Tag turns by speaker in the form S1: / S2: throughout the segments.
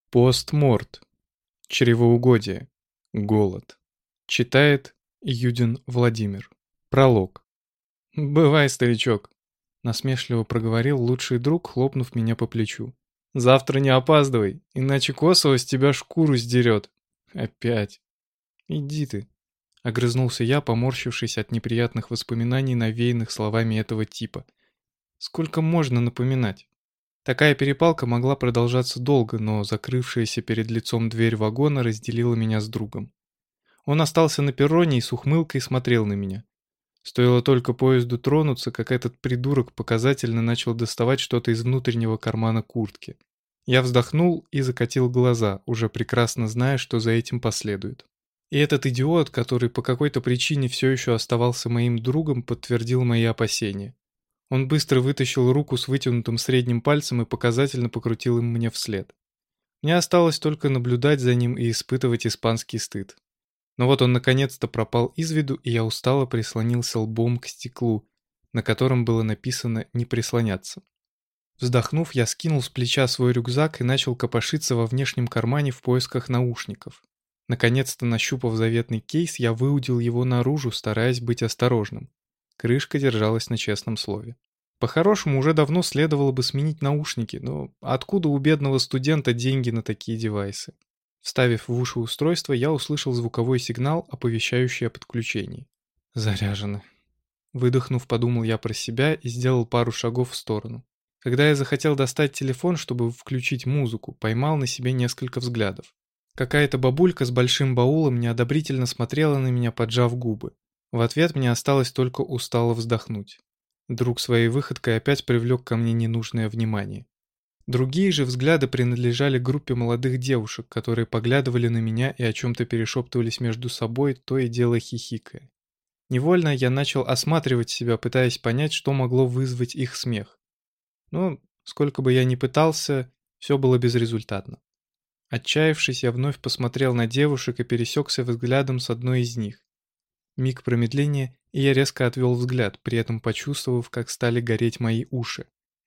S1: Постморт. Чревоугодие. Голод. Читает Юдин Владимир. Пролог. «Бывай, старичок», — насмешливо проговорил лучший друг, хлопнув меня по плечу. «Завтра не опаздывай, иначе Косово с тебя шкуру сдерет. Опять. Иди ты», — огрызнулся я, поморщившись от неприятных воспоминаний, навеянных словами этого типа. «Сколько можно напоминать?» Такая перепалка могла продолжаться долго, но закрывшаяся перед лицом дверь вагона разделила меня с другом. Он остался на перроне и с ухмылкой смотрел на меня. Стоило только поезду тронуться, как этот придурок показательно начал доставать что-то из внутреннего кармана куртки. Я вздохнул и закатил глаза, уже прекрасно зная, что за этим последует. И этот идиот, который по какой-то причине все еще оставался моим другом, подтвердил мои опасения. Он быстро вытащил руку с вытянутым средним пальцем и показательно покрутил им мне вслед. Мне осталось только наблюдать за ним и испытывать испанский стыд. Но вот он наконец-то пропал из виду, и я устало прислонился лбом к стеклу, на котором было написано «не прислоняться». Вздохнув, я скинул с плеча свой рюкзак и начал копошиться во внешнем кармане в поисках наушников. Наконец-то, нащупав заветный кейс, я выудил его наружу, стараясь быть осторожным. Крышка держалась на честном слове. По-хорошему, уже давно следовало бы сменить наушники, но откуда у бедного студента деньги на такие девайсы? Вставив в уши устройство, я услышал звуковой сигнал, оповещающий о подключении. Заряжено. Выдохнув, подумал я про себя и сделал пару шагов в сторону. Когда я захотел достать телефон, чтобы включить музыку, поймал на себе несколько взглядов. Какая-то бабулька с большим баулом неодобрительно смотрела на меня, поджав губы. В ответ мне осталось только устало вздохнуть. Друг своей выходкой опять привлек ко мне ненужное внимание. Другие же взгляды принадлежали группе молодых девушек, которые поглядывали на меня и о чем-то перешептывались между собой, то и дело хихикая. Невольно я начал осматривать себя, пытаясь понять, что могло вызвать их смех. Но, сколько бы я ни пытался, все было безрезультатно. Отчаявшись, я вновь посмотрел на девушек и пересекся взглядом с одной из них. Миг промедления, и я резко отвел взгляд, при этом почувствовав, как стали гореть мои уши.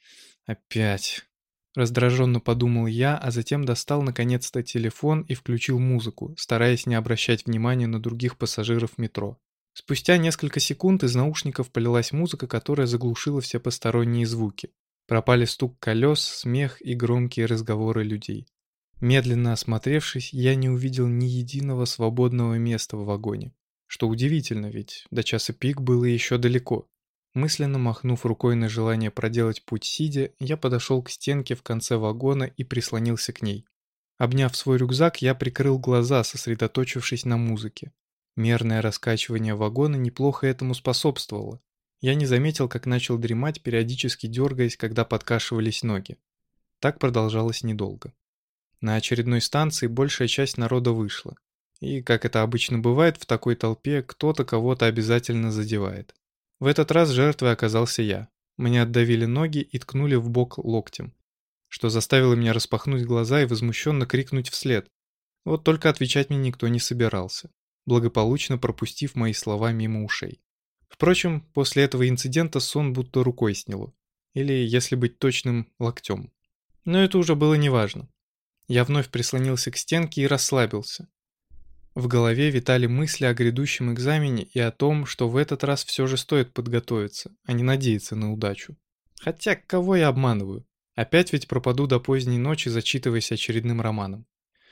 S1: Опять. Раздраженно подумал я, а затем достал наконец-то телефон и включил музыку, стараясь не обращать внимания на других пассажиров метро. Спустя несколько секунд из наушников полилась музыка, которая заглушила все посторонние звуки. Пропали стук колес, смех и громкие разговоры людей. Медленно осмотревшись, я не увидел ни единого свободного места в вагоне. Что удивительно, ведь до часа пик было еще далеко. Мысленно махнув рукой на желание проделать путь сидя, я подошел к стенке в конце вагона и прислонился к ней. Обняв свой рюкзак, я прикрыл глаза, сосредоточившись на музыке. Мерное раскачивание вагона неплохо этому способствовало. Я не заметил, как начал дремать, периодически дергаясь, когда подкашивались ноги. Так продолжалось недолго. На очередной станции большая часть народа вышла. И, как это обычно бывает в такой толпе, кто-то кого-то обязательно задевает. В этот раз жертвой оказался я. Мне отдавили ноги и ткнули в бок локтем, что заставило меня распахнуть глаза и возмущенно крикнуть вслед. Вот только отвечать мне никто не собирался, благополучно пропустив мои слова мимо ушей. Впрочем, после этого инцидента сон будто рукой сняло. Или, если быть точным, локтем. Но это уже было неважно. Я вновь прислонился к стенке и расслабился. В голове витали мысли о грядущем экзамене и о том, что в этот раз все же стоит подготовиться, а не надеяться на удачу. Хотя, кого я обманываю? Опять ведь пропаду до поздней ночи, зачитываясь очередным романом.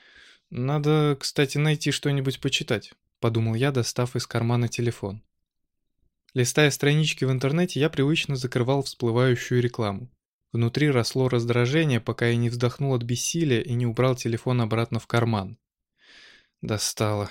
S1: Надо, кстати, найти что-нибудь почитать, подумал я, достав из кармана телефон. Листая странички в интернете, я привычно закрывал всплывающую рекламу. Внутри росло раздражение, пока я не вздохнул от бессилия и не убрал телефон обратно в карман. Достало.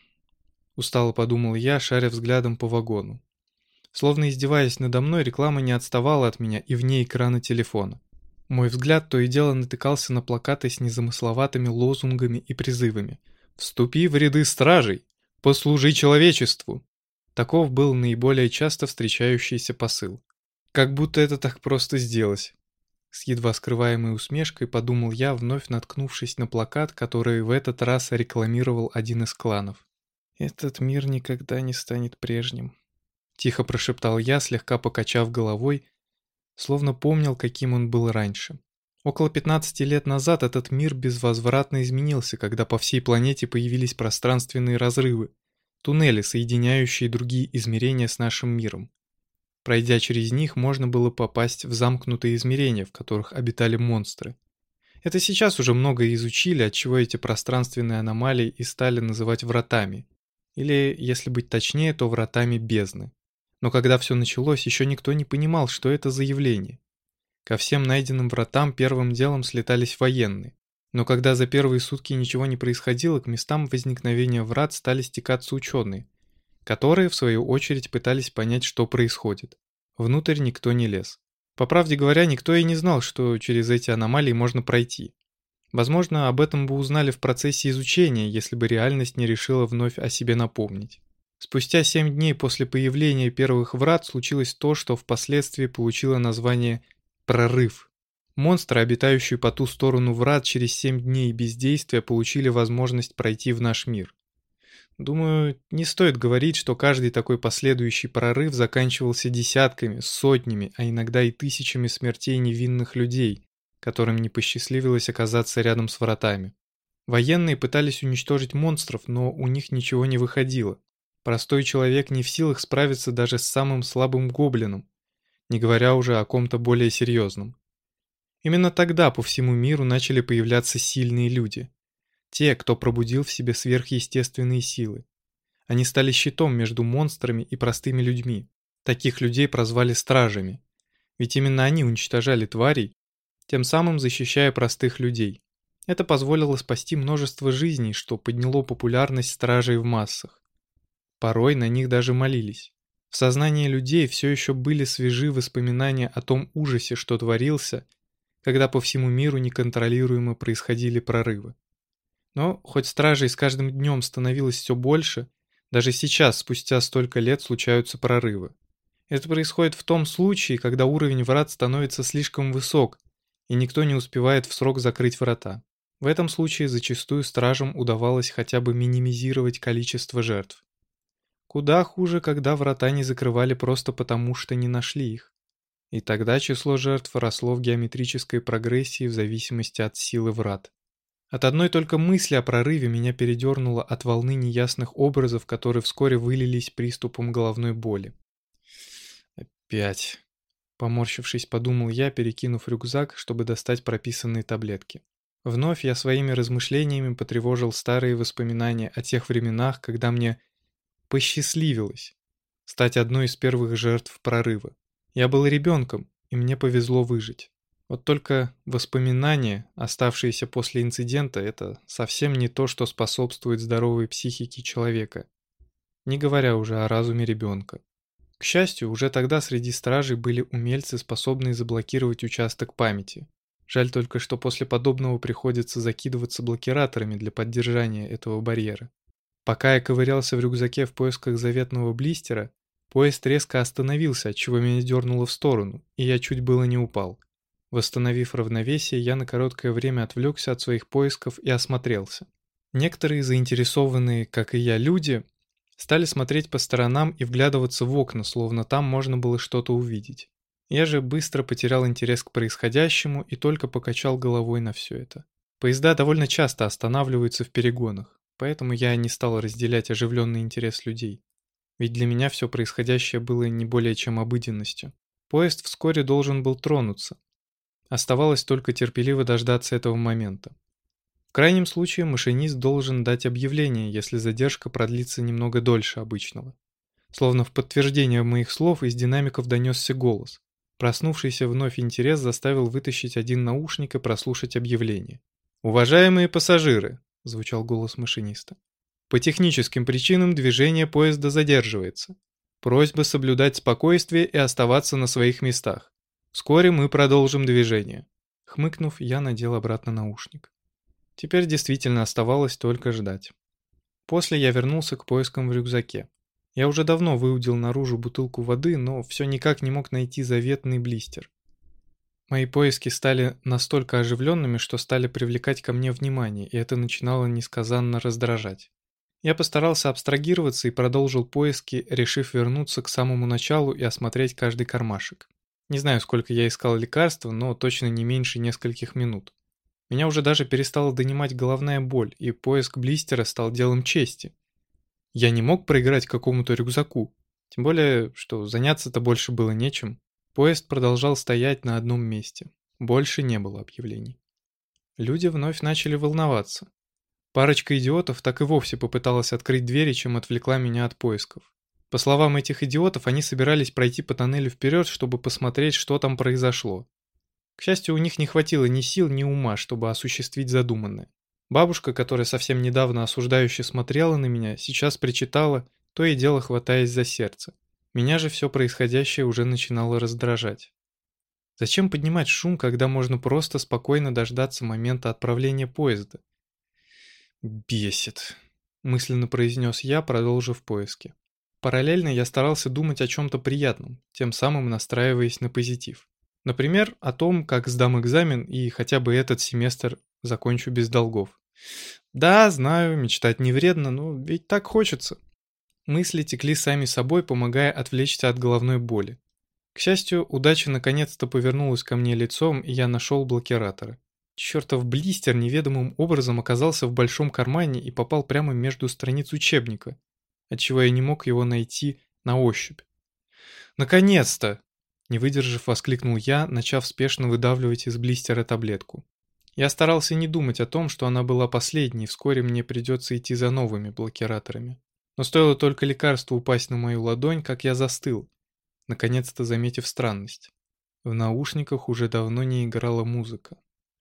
S1: Устало подумал я, шаря взглядом по вагону. Словно издеваясь надо мной, реклама не отставала от меня и вне экрана телефона. Мой взгляд то и дело натыкался на плакаты с незамысловатыми лозунгами и призывами. «Вступи в ряды стражей! Послужи человечеству!» Таков был наиболее часто встречающийся посыл. Как будто это так просто сделать. С едва скрываемой усмешкой подумал я, вновь наткнувшись на плакат, который в этот раз рекламировал один из кланов. «Этот мир никогда не станет прежним», — тихо прошептал я, слегка покачав головой, словно помнил, каким он был раньше. Около 15 лет назад этот мир безвозвратно изменился, когда по всей планете появились пространственные разрывы, туннели, соединяющие другие измерения с нашим миром. Пройдя через них, можно было попасть в замкнутые измерения, в которых обитали монстры. Это сейчас уже много изучили, отчего эти пространственные аномалии и стали называть вратами. Или, если быть точнее, то вратами бездны. Но когда все началось, еще никто не понимал, что это за явление. Ко всем найденным вратам первым делом слетались военные. Но когда за первые сутки ничего не происходило, к местам возникновения врат стали стекаться ученые, которые, в свою очередь, пытались понять, что происходит. Внутрь никто не лез. По правде говоря, никто и не знал, что через эти аномалии можно пройти. Возможно, об этом бы узнали в процессе изучения, если бы реальность не решила вновь о себе напомнить. Спустя 7 дней после появления первых врат случилось то, что впоследствии получило название «прорыв». Монстры, обитающие по ту сторону врат, через 7 дней бездействия получили возможность пройти в наш мир. Думаю, не стоит говорить, что каждый такой последующий прорыв заканчивался десятками, сотнями, а иногда и тысячами смертей невинных людей, которым не посчастливилось оказаться рядом с вратами. Военные пытались уничтожить монстров, но у них ничего не выходило. Простой человек не в силах справиться даже с самым слабым гоблином, не говоря уже о ком-то более серьезном. Именно тогда по всему миру начали появляться сильные люди. Те, кто пробудил в себе сверхъестественные силы. Они стали щитом между монстрами и простыми людьми. Таких людей прозвали стражами. Ведь именно они уничтожали тварей, тем самым защищая простых людей. Это позволило спасти множество жизней, что подняло популярность стражей в массах. Порой на них даже молились. В сознании людей все еще были свежи воспоминания о том ужасе, что творился, когда по всему миру неконтролируемо происходили прорывы. Но хоть стражей с каждым днем становилось все больше, даже сейчас, спустя столько лет, случаются прорывы. Это происходит в том случае, когда уровень врат становится слишком высок, и никто не успевает в срок закрыть врата. В этом случае зачастую стражам удавалось хотя бы минимизировать количество жертв. Куда хуже, когда врата не закрывали просто потому, что не нашли их. И тогда число жертв росло в геометрической прогрессии в зависимости от силы врат. От одной только мысли о прорыве меня передернуло от волны неясных образов, которые вскоре вылились приступом головной боли. «Опять», — поморщившись, подумал я, перекинув рюкзак, чтобы достать прописанные таблетки. Вновь я своими размышлениями потревожил старые воспоминания о тех временах, когда мне посчастливилось стать одной из первых жертв прорыва. Я был ребенком, и мне повезло выжить. Вот только воспоминания, оставшиеся после инцидента, это совсем не то, что способствует здоровой психике человека, не говоря уже о разуме ребенка. К счастью, уже тогда среди стражей были умельцы, способные заблокировать участок памяти. Жаль только, что после подобного приходится закидываться блокираторами для поддержания этого барьера. Пока я ковырялся в рюкзаке в поисках заветного блистера, поезд резко остановился, отчего меня дернуло в сторону, и я чуть было не упал. Восстановив равновесие, я на короткое время отвлекся от своих поисков и осмотрелся. Некоторые заинтересованные, как и я, люди стали смотреть по сторонам и вглядываться в окна, словно там можно было что-то увидеть. Я же быстро потерял интерес к происходящему и только покачал головой на все это. Поезда довольно часто останавливаются в перегонах, поэтому я не стал разделять оживленный интерес людей. Ведь для меня все происходящее было не более чем обыденностью. Поезд вскоре должен был тронуться. Оставалось только терпеливо дождаться этого момента. В крайнем случае машинист должен дать объявление, если задержка продлится немного дольше обычного. Словно в подтверждение моих слов из динамиков донесся голос. Проснувшийся вновь интерес заставил вытащить один наушник и прослушать объявление. «Уважаемые пассажиры!» – звучал голос машиниста. «По техническим причинам движение поезда задерживается. Просьба соблюдать спокойствие и оставаться на своих местах. Вскоре мы продолжим движение». Хмыкнув, я надел обратно наушник. Теперь действительно оставалось только ждать. После я вернулся к поискам в рюкзаке. Я уже давно выудил наружу бутылку воды, но все никак не мог найти заветный блистер. Мои поиски стали настолько оживленными, что стали привлекать ко мне внимание, и это начинало несказанно раздражать. Я постарался абстрагироваться и продолжил поиски, решив вернуться к самому началу и осмотреть каждый кармашек. Не знаю, сколько я искал лекарства, но точно не меньше нескольких минут. Меня уже даже перестала донимать головная боль, и поиск блистера стал делом чести. Я не мог проиграть какому-то рюкзаку, тем более, что заняться-то больше было нечем. Поезд продолжал стоять на одном месте. Больше не было объявлений. Люди вновь начали волноваться. Парочка идиотов так и вовсе попыталась открыть двери, чем отвлекла меня от поисков. По словам этих идиотов, они собирались пройти по тоннелю вперед, чтобы посмотреть, что там произошло. К счастью, у них не хватило ни сил, ни ума, чтобы осуществить задуманное. Бабушка, которая совсем недавно осуждающе смотрела на меня, сейчас причитала, то и дело хватаясь за сердце. Меня же все происходящее уже начинало раздражать. Зачем поднимать шум, когда можно просто спокойно дождаться момента отправления поезда? «Бесит», — мысленно произнес я, продолжив поиски. Параллельно я старался думать о чем-то приятном, тем самым настраиваясь на позитив. Например, о том, как сдам экзамен и хотя бы этот семестр закончу без долгов. Да, знаю, мечтать не вредно, но ведь так хочется. Мысли текли сами собой, помогая отвлечься от головной боли. К счастью, удача наконец-то повернулась ко мне лицом, и я нашел блокираторы. Чертов блистер неведомым образом оказался в большом кармане и попал прямо между страниц учебника, отчего я не мог его найти на ощупь. «Наконец-то!» Не выдержав, воскликнул я, начав спешно выдавливать из блистера таблетку. Я старался не думать о том, что она была последней, вскоре мне придется идти за новыми блокираторами. Но стоило только лекарству упасть на мою ладонь, как я застыл, наконец-то заметив странность. В наушниках уже давно не играла музыка.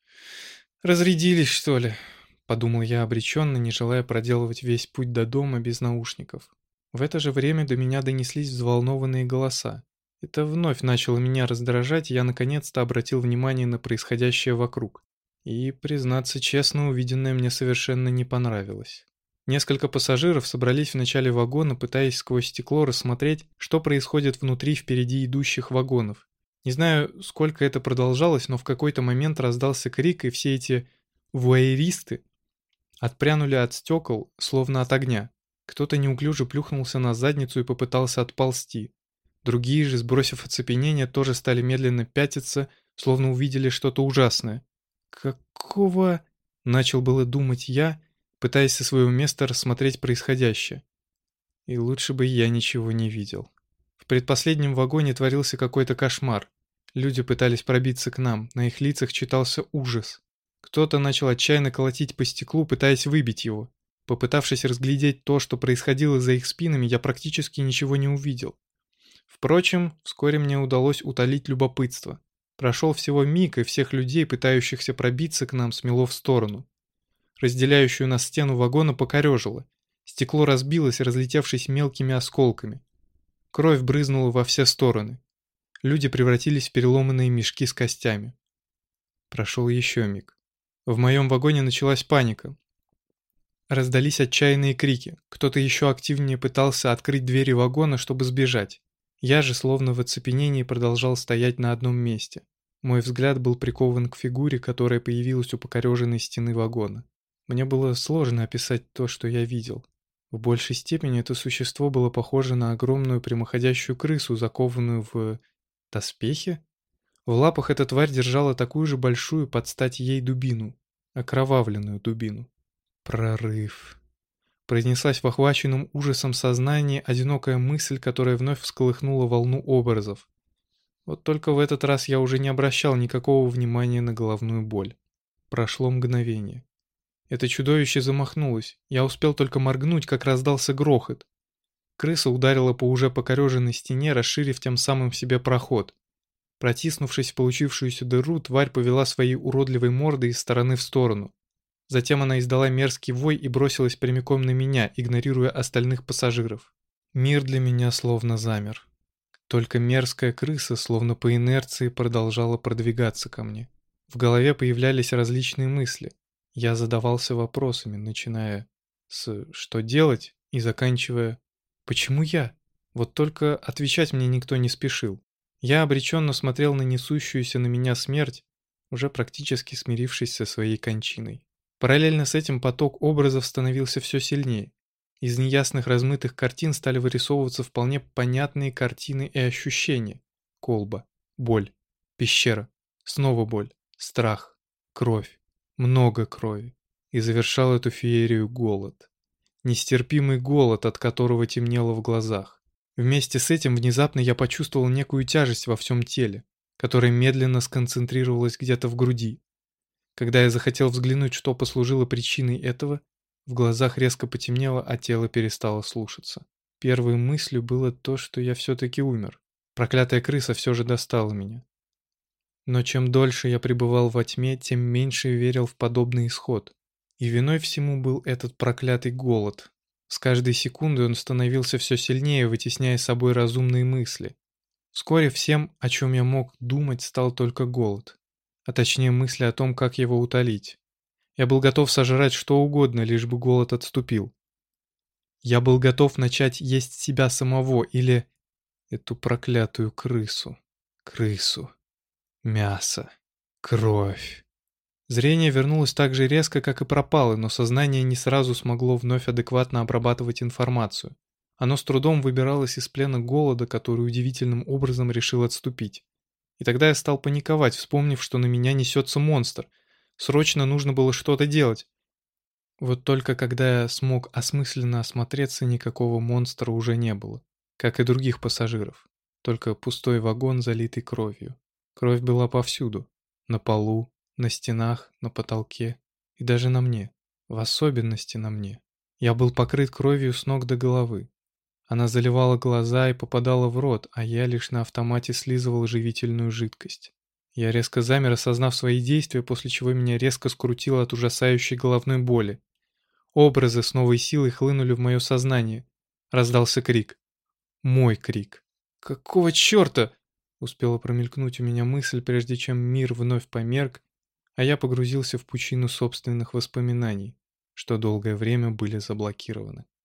S1: «Разрядились, что ли?» — подумал я обреченно, не желая проделывать весь путь до дома без наушников. В это же время до меня донеслись взволнованные голоса. Это вновь начало меня раздражать, и я наконец-то обратил внимание на происходящее вокруг. И, признаться честно, увиденное мне совершенно не понравилось. Несколько пассажиров собрались в начале вагона, пытаясь сквозь стекло рассмотреть, что происходит внутри впереди идущих вагонов. Не знаю, сколько это продолжалось, но в какой-то момент раздался крик, и все эти вуайеристы отпрянули от стекол, словно от огня. Кто-то неуклюже плюхнулся на задницу и попытался отползти. Другие же, сбросив оцепенение, тоже стали медленно пятиться, словно увидели что-то ужасное. «Какого...» — начал было думать я, пытаясь со своего места рассмотреть происходящее. И лучше бы я ничего не видел. В предпоследнем вагоне творился какой-то кошмар. Люди пытались пробиться к нам, на их лицах читался ужас. Кто-то начал отчаянно колотить по стеклу, пытаясь выбить его. Попытавшись разглядеть то, что происходило за их спинами, я практически ничего не увидел. Впрочем, вскоре мне удалось утолить любопытство. Прошел всего миг, и всех людей, пытающихся пробиться к нам, смело в сторону. Разделяющую нас стену вагона покорежило. Стекло разбилось, разлетевшись мелкими осколками. Кровь брызнула во все стороны. Люди превратились в переломанные мешки с костями. Прошел еще миг. В моем вагоне началась паника. Раздались отчаянные крики. Кто-то еще активнее пытался открыть двери вагона, чтобы сбежать. Я же, словно в оцепенении, продолжал стоять на одном месте. Мой взгляд был прикован к фигуре, которая появилась у покореженной стены вагона. Мне было сложно описать то, что я видел. В большей степени это существо было похоже на огромную прямоходящую крысу, закованную в... доспехи? В лапах эта тварь держала такую же большую под стать ей дубину. Окровавленную дубину. Прорыв. Произнеслась в охваченном ужасом сознании одинокая мысль, которая вновь всколыхнула волну образов. Вот только в этот раз я уже не обращал никакого внимания на головную боль. Прошло мгновение. Это чудовище замахнулось. Я успел только моргнуть, как раздался грохот. Крыса ударила по уже покореженной стене, расширив тем самым себе проход. Протиснувшись в получившуюся дыру, тварь повела своей уродливой мордой из стороны в сторону. Затем она издала мерзкий вой и бросилась прямиком на меня, игнорируя остальных пассажиров. Мир для меня словно замер. Только мерзкая крыса, словно по инерции, продолжала продвигаться ко мне. В голове появлялись различные мысли. Я задавался вопросами, начиная с «что делать?» и заканчивая «почему я?». Вот только отвечать мне никто не спешил. Я обреченно смотрел на несущуюся на меня смерть, уже практически смирившись со своей кончиной. Параллельно с этим поток образов становился все сильнее. Из неясных размытых картин стали вырисовываться вполне понятные картины и ощущения. Колба. Боль. Пещера. Снова боль. Страх. Кровь. Много крови. И завершал эту феерию голод. Нестерпимый голод, от которого темнело в глазах. Вместе с этим внезапно я почувствовал некую тяжесть во всем теле, которая медленно сконцентрировалась где-то в груди. Когда я захотел взглянуть, что послужило причиной этого, в глазах резко потемнело, а тело перестало слушаться. Первой мыслью было то, что я все-таки умер. Проклятая крыса все же достала меня. Но чем дольше я пребывал во тьме, тем меньше верил в подобный исход. И виной всему был этот проклятый голод. С каждой секундой он становился все сильнее, вытесняя собой разумные мысли. Вскоре всем, о чем я мог думать, стал только голод. А точнее мысли о том, как его утолить. Я был готов сожрать что угодно, лишь бы голод отступил. Я был готов начать есть себя самого или эту проклятую крысу. Крысу. Мясо. Кровь. Зрение вернулось так же резко, как и пропало, но сознание не сразу смогло вновь адекватно обрабатывать информацию. Оно с трудом выбиралось из плена голода, который удивительным образом решил отступить. И тогда я стал паниковать, вспомнив, что на меня несется монстр. Срочно нужно было что-то делать. Вот только когда я смог осмысленно осмотреться, никакого монстра уже не было. Как и других пассажиров. Только пустой вагон, залитый кровью. Кровь была повсюду. На полу, на стенах, на потолке. И даже на мне. В особенности на мне. Я был покрыт кровью с ног до головы. Она заливала глаза и попадала в рот, а я лишь на автомате слизывал живительную жидкость. Я резко замер, осознав свои действия, после чего меня резко скрутило от ужасающей головной боли. Образы с новой силой хлынули в мое сознание. Раздался крик. Мой крик. «Какого черта?» Успела промелькнуть у меня мысль, прежде чем мир вновь померк, а я погрузился в пучину собственных воспоминаний, что долгое время были заблокированы.